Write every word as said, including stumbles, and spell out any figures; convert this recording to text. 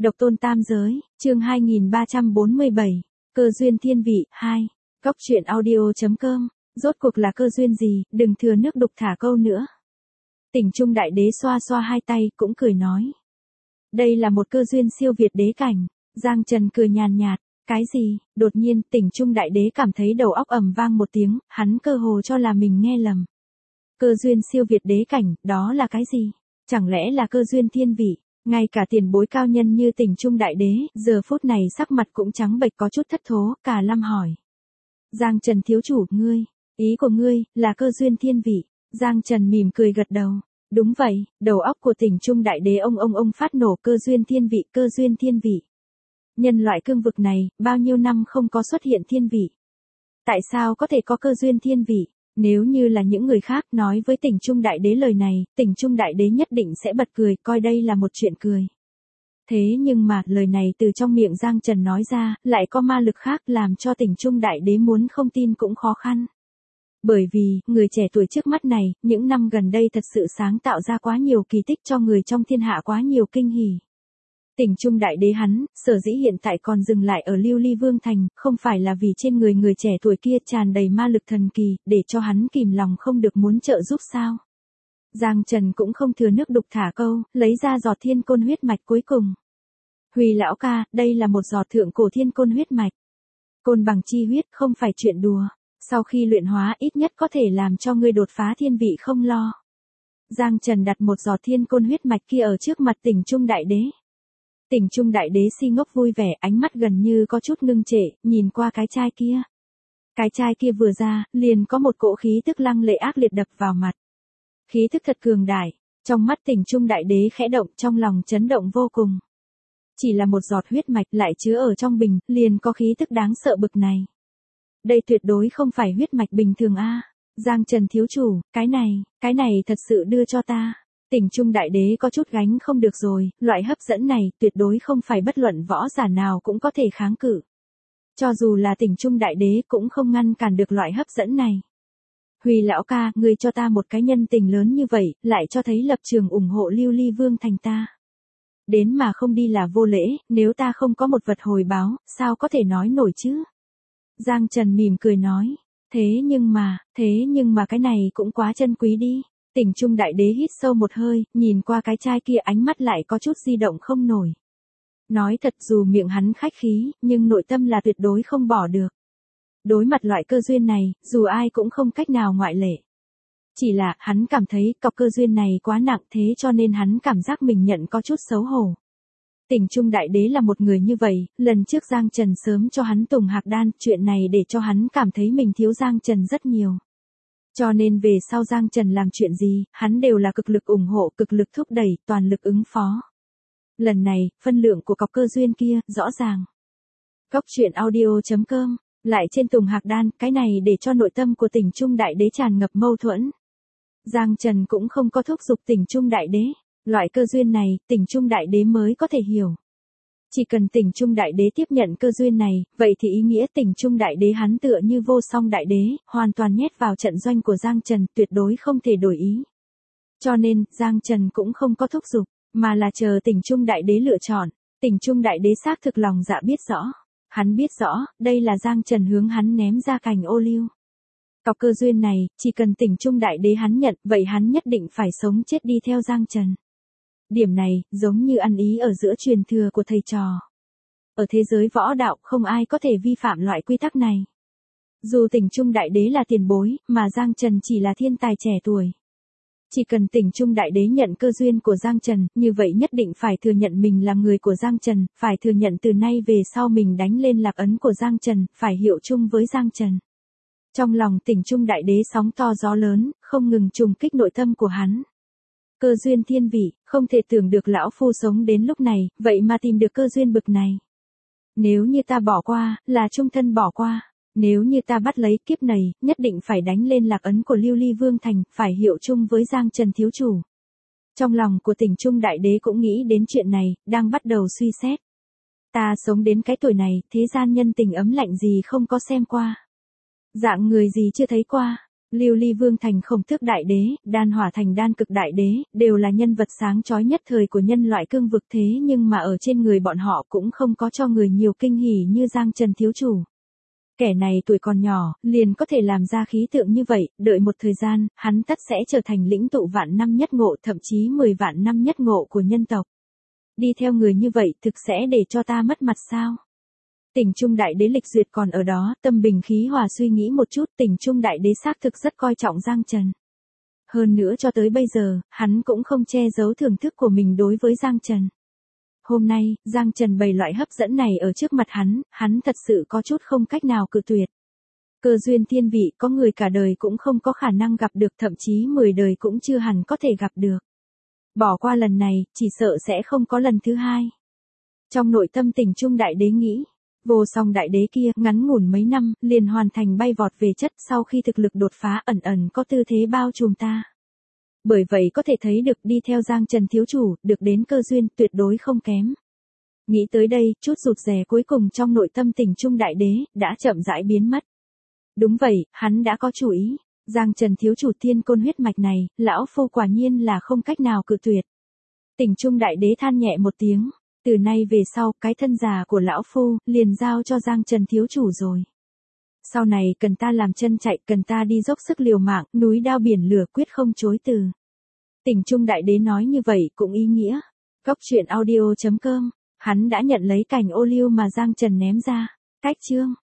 Độc tôn tam giới, chương hai nghìn ba trăm bốn mươi bảy, cơ duyên thiên vị, hai. Góc truyện audio.com, rốt cuộc là cơ duyên gì, đừng thừa nước đục thả câu nữa. Tỉnh Trung Đại Đế xoa xoa hai tay, cũng cười nói. Đây là một cơ duyên siêu việt đế cảnh. Giang Trần cười nhàn nhạt, cái gì, đột nhiên Tỉnh Trung Đại Đế cảm thấy đầu óc ầm vang một tiếng, hắn cơ hồ cho là mình nghe lầm. Cơ duyên siêu việt đế cảnh, đó là cái gì? Chẳng lẽ là cơ duyên thiên vị? Ngay cả tiền bối cao nhân như Tỉnh Trung Đại Đế, giờ phút này sắc mặt cũng trắng bệch có chút thất thố, cả lâm hỏi. Giang Trần thiếu chủ, ngươi, ý của ngươi, là cơ duyên thiên vị. Giang Trần mỉm cười gật đầu. Đúng vậy, đầu óc của Tỉnh Trung Đại Đế ông ông ông phát nổ, cơ duyên thiên vị, cơ duyên thiên vị. Nhân loại cương vực này, bao nhiêu năm không có xuất hiện thiên vị. Tại sao có thể có cơ duyên thiên vị? Nếu như là những người khác nói với Tỉnh Trung Đại Đế lời này, Tỉnh Trung Đại Đế nhất định sẽ bật cười, coi đây là một chuyện cười. Thế nhưng mà, lời này từ trong miệng Giang Trần nói ra, lại có ma lực khác làm cho Tỉnh Trung Đại Đế muốn không tin cũng khó khăn. Bởi vì, người trẻ tuổi trước mắt này, những năm gần đây thật sự sáng tạo ra quá nhiều kỳ tích cho người trong thiên hạ, quá nhiều kinh hỉ. Tỉnh Trung Đại Đế hắn, sở dĩ hiện tại còn dừng lại ở Lưu Ly Vương Thành, không phải là vì trên người người trẻ tuổi kia tràn đầy ma lực thần kỳ, để cho hắn kìm lòng không được muốn trợ giúp sao. Giang Trần cũng không thừa nước đục thả câu, lấy ra giọt thiên côn huyết mạch cuối cùng. Huy lão ca, đây là một giọt thượng cổ thiên côn huyết mạch. Côn bằng chi huyết, không phải chuyện đùa. Sau khi luyện hóa ít nhất có thể làm cho ngươi đột phá thiên vị không lo. Giang Trần đặt một giọt thiên côn huyết mạch kia ở trước mặt Tỉnh Trung Đại Đế. Tỉnh Trung Đại Đế si ngốc vui vẻ, ánh mắt gần như có chút ngưng trệ, nhìn qua cái chai kia. Cái chai kia vừa ra, liền có một cỗ khí tức lăng lệ ác liệt đập vào mặt. Khí tức thật cường đại, trong mắt Tỉnh Trung Đại Đế khẽ động, trong lòng chấn động vô cùng. Chỉ là một giọt huyết mạch lại chứa ở trong bình, liền có khí tức đáng sợ bực này. Đây tuyệt đối không phải huyết mạch bình thường a. Giang Trần thiếu chủ, cái này, cái này thật sự đưa cho ta. Tỉnh Trung Đại Đế có chút gánh không được rồi, loại hấp dẫn này tuyệt đối không phải bất luận võ giả nào cũng có thể kháng cự. Cho dù là Tỉnh Trung Đại Đế cũng không ngăn cản được loại hấp dẫn này. Huy lão ca, ngươi cho ta một cái nhân tình lớn như vậy, lại cho thấy lập trường ủng hộ Lưu Ly Vương Thành ta. Đến mà không đi là vô lễ, nếu ta không có một vật hồi báo, sao có thể nói nổi chứ? Giang Trần mỉm cười nói, thế nhưng mà, thế nhưng mà cái này cũng quá chân quý đi. Tỉnh Trung Đại Đế hít sâu một hơi, nhìn qua cái chai kia ánh mắt lại có chút di động không nổi. Nói thật dù miệng hắn khách khí, nhưng nội tâm là tuyệt đối không bỏ được. Đối mặt loại cơ duyên này, dù ai cũng không cách nào ngoại lệ. Chỉ là, hắn cảm thấy cọc cơ duyên này quá nặng thế cho nên hắn cảm giác mình nhận có chút xấu hổ. Tỉnh Trung Đại Đế là một người như vậy, lần trước Giang Trần sớm cho hắn tùng hạc đan, chuyện này để cho hắn cảm thấy mình thiếu Giang Trần rất nhiều. Cho nên về sau Giang Trần làm chuyện gì, hắn đều là cực lực ủng hộ, cực lực thúc đẩy, toàn lực ứng phó. Lần này, phân lượng của cọc cơ duyên kia, rõ ràng. Góc truyện audio.com, lại trên tùng hạc đan, cái này để cho nội tâm của Tỉnh Trung Đại Đế tràn ngập mâu thuẫn. Giang Trần cũng không có thúc giục Tỉnh Trung Đại Đế. Loại cơ duyên này, Tỉnh Trung Đại Đế mới có thể hiểu. Chỉ cần Tỉnh Trung Đại Đế tiếp nhận cơ duyên này, vậy thì ý nghĩa Tỉnh Trung Đại Đế hắn tựa như vô song đại đế, hoàn toàn nhét vào trận doanh của Giang Trần, tuyệt đối không thể đổi ý. Cho nên, Giang Trần cũng không có thúc giục, mà là chờ Tỉnh Trung Đại Đế lựa chọn. Tỉnh Trung Đại Đế xác thực lòng dạ biết rõ. Hắn biết rõ, đây là Giang Trần hướng hắn ném ra cành ô liu. Cọc cơ duyên này, chỉ cần Tỉnh Trung Đại Đế hắn nhận, vậy hắn nhất định phải sống chết đi theo Giang Trần. Điểm này, giống như ăn ý ở giữa truyền thừa của thầy trò. Ở thế giới võ đạo, không ai có thể vi phạm loại quy tắc này. Dù Tỉnh Trung Đại Đế là tiền bối, mà Giang Trần chỉ là thiên tài trẻ tuổi. Chỉ cần Tỉnh Trung Đại Đế nhận cơ duyên của Giang Trần, như vậy nhất định phải thừa nhận mình là người của Giang Trần, phải thừa nhận từ nay về sau mình đánh lên lạc ấn của Giang Trần, phải hiệu chung với Giang Trần. Trong lòng Tỉnh Trung Đại Đế sóng to gió lớn, không ngừng trùng kích nội tâm của hắn. Cơ duyên thiên vị, không thể tưởng được lão phu sống đến lúc này, vậy mà tìm được cơ duyên bực này. Nếu như ta bỏ qua, là trung thân bỏ qua. Nếu như ta bắt lấy kiếp này, nhất định phải đánh lên lạc ấn của Lưu Ly Vương Thành, phải hiệu chung với Giang Trần thiếu chủ. Trong lòng của Tỉnh Trung Đại Đế cũng nghĩ đến chuyện này, đang bắt đầu suy xét. Ta sống đến cái tuổi này, thế gian nhân tình ấm lạnh gì không có xem qua. Dạng người gì chưa thấy qua. Lưu Ly Vương thành Khổng Tước Đại Đế, Đan Hỏa thành Đan Cực Đại Đế, đều là nhân vật sáng chói nhất thời của nhân loại cương vực, thế nhưng mà ở trên người bọn họ cũng không có cho người nhiều kinh hỉ như Giang Trần thiếu chủ. Kẻ này tuổi còn nhỏ, liền có thể làm ra khí tượng như vậy, đợi một thời gian, hắn tất sẽ trở thành lĩnh tụ vạn năm nhất ngộ, thậm chí mười vạn năm nhất ngộ của nhân tộc. Đi theo người như vậy thực sẽ để cho ta mất mặt sao? Tỉnh Trung Đại Đế Lịch Duyệt còn ở đó, tâm bình khí hòa suy nghĩ một chút, Tỉnh Trung Đại Đế xác thực rất coi trọng Giang Trần. Hơn nữa cho tới bây giờ, hắn cũng không che giấu thưởng thức của mình đối với Giang Trần. Hôm nay, Giang Trần bày loại hấp dẫn này ở trước mặt hắn, hắn thật sự có chút không cách nào cự tuyệt. Cơ duyên thiên vị có người cả đời cũng không có khả năng gặp được, thậm chí mười đời cũng chưa hẳn có thể gặp được. Bỏ qua lần này, chỉ sợ sẽ không có lần thứ hai. Trong nội tâm Tỉnh Trung Đại Đế nghĩ, Vô Song Đại Đế kia ngắn ngủn mấy năm, liền hoàn thành bay vọt về chất, sau khi thực lực đột phá ẩn ẩn có tư thế bao trùm ta. Bởi vậy có thể thấy được đi theo Giang Trần thiếu chủ, được đến cơ duyên tuyệt đối không kém. Nghĩ tới đây, chút rụt rè cuối cùng trong nội tâm Tỉnh Trung Đại Đế, đã chậm rãi biến mất. Đúng vậy, hắn đã có chủ ý. Giang Trần thiếu chủ thiên côn huyết mạch này, lão phu quả nhiên là không cách nào cự tuyệt. Tỉnh Trung Đại Đế than nhẹ một tiếng. Từ nay về sau, cái thân già của lão phu, liền giao cho Giang Trần thiếu chủ rồi. Sau này cần ta làm chân chạy, cần ta đi dốc sức liều mạng, núi đao biển lửa quyết không chối từ. Tỉnh Trung Đại Đế nói như vậy cũng ý nghĩa. Góc truyện audio chấm com, hắn đã nhận lấy cảnh ô liu mà Giang Trần ném ra. Cách chương.